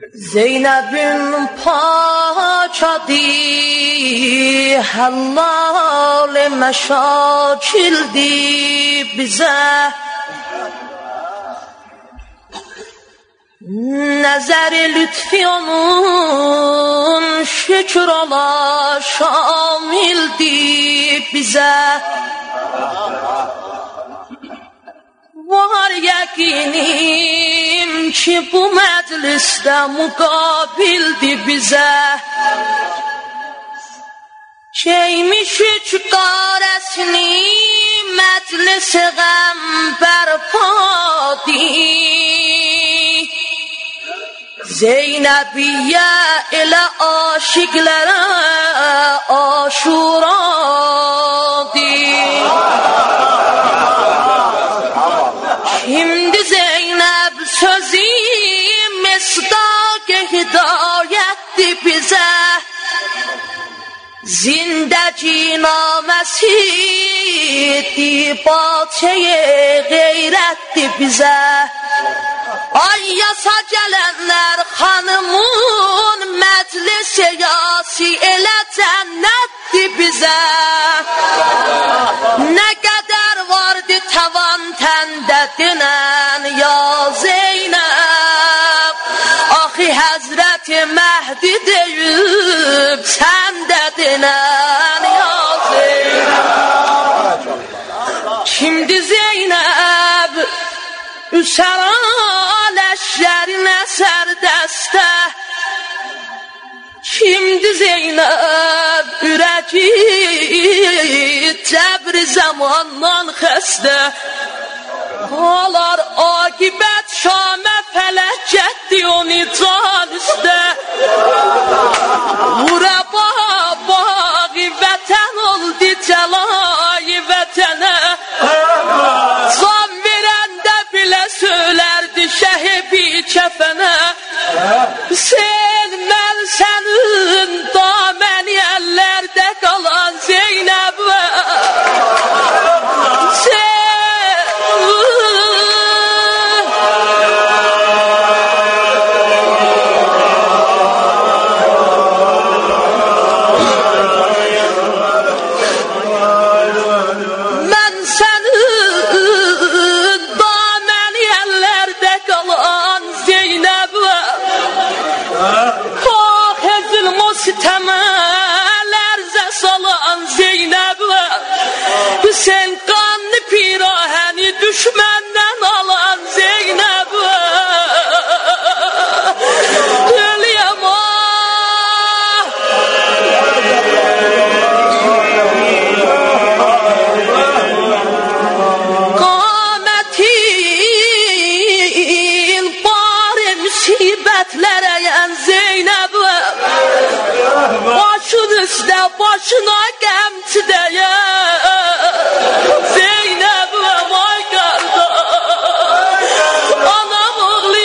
Zeynep'in paçadı helal meşakildi bize. Nezeri lütfi onun şükür ola şamildi bize. Var yakinim ki bu mecliste mukabildi bize. Şeymiş üç qaresini meclisi gəm berpadi. Zeynep'iyye ile aşıklara aşuradi. Şimdi Zeynep sözü misdak hidayetti bize. Zindeci namesi dibaceye gayretti bize. Ay yasa gelenler hanımın meclisi yasi ile cennetti bize. Ne kadar vardı tavan tende dinen ya Zeynep. Ahi Hazreti Mehdi deyip sen de dinen ya Zeynep. Şimdi Zeynep Üseral eşlerine serdeste. Şimdi Zeynep üreci cebri zamandan xəstə. Halar akibet Şam'e felek etti onu can üstə. Vuraba bağı vətən oldu cəlayı vətənə. Zam verəndə bilə söylərdi şəhibi kəfənə. Sen mən sənin daməni əllərdə qalan Zeynəb. Sen kanlı pirahəni düşməndən alan Zeynep. Ölüyəm ah. Qamətin bari müsibətlərə yen Zeynep. Başın üstə başına qəmçi deyən Zeynep vay kardeş, anam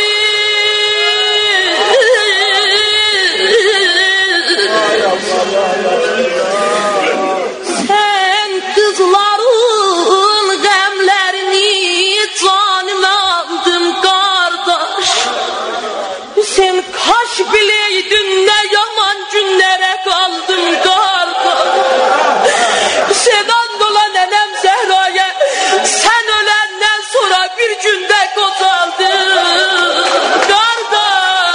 ağlayır. Sen kızların qəmlərini canıma aldın kardeş. Sen kaş bileydin ne yaman günlere kaldın kardeş. Sen andola nenem Zehra'ya, sen ölenden sonra bir günde kozaldın kardeş.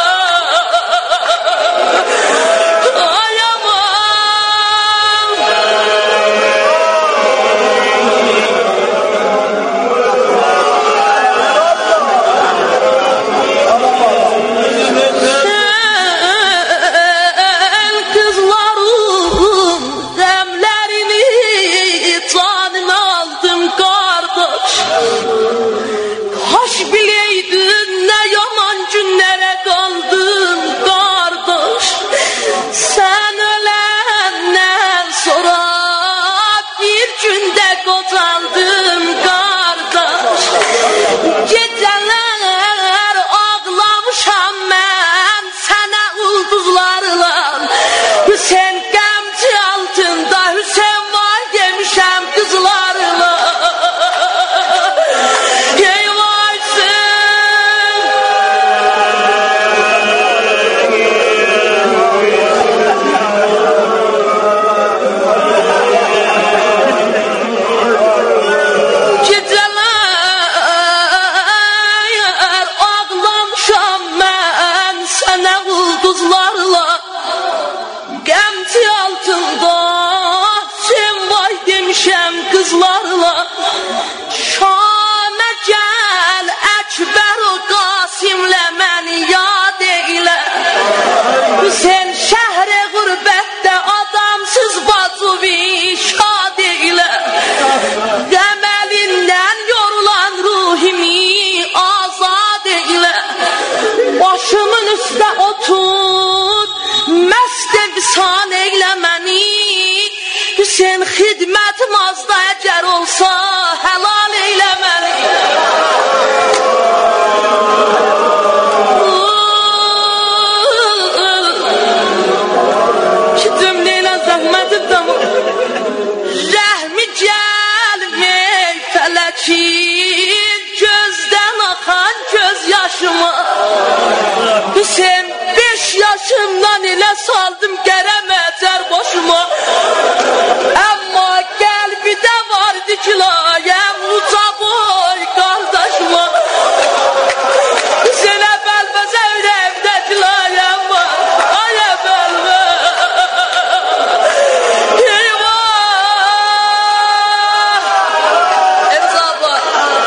Ay aman. Sen kızların Şamə gəl Əkbər o Qasimlə məni yad eylə. Hüseyn şəhri qürbətdə adamsız bacıvi şad eylə. Qəməlindən yorulan ruhimi azad eylə. Başımın üstə otur, məst efsan eylə məni. Hüseyn xidmətim azda əgər olsa helal eylə məni. Ki cümləylə zəhmətim tamam. Rəhmi gəlmey fələkin, gözdən axan göz yaşımı. Hüseyn 5 yaşımdan elə saldım gərəməcər boşuma. Amma qəlbidə var dikilayəm uca boy qardaşıma. Hüseyn əvvəlbəz əvrəmdə dikilayəm var. Ay əvvəlbəz. Eyvah. Evzablar.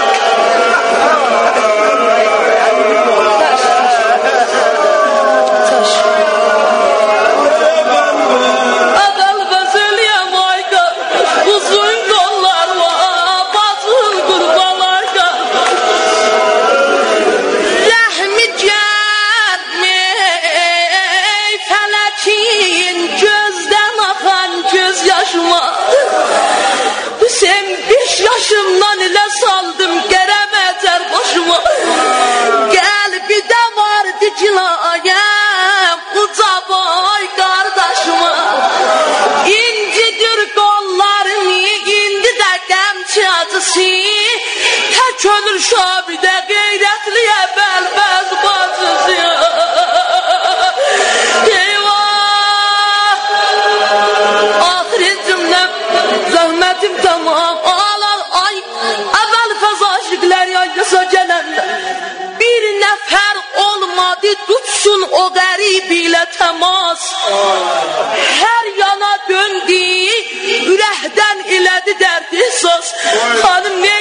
Hüseyin 5 yaşımdan ilə saldım gərəməcər boşuma. Qəlbidə var dikilayəm uca boy qardaşıma. İncidir qollarını, indi də qəmçi acısı. Tək ölür şabidə qeyrətliyə bəlbəz bacısı. Ahir cümləm zəhmətim tamam. Ay əvvəl fəzaşıqlər yaylasa gələndə bir nəfər olmadı tutsun o qərib ilə təmas. Hər yana döndü ürəkdən elədi dərdi söz. Xanım ne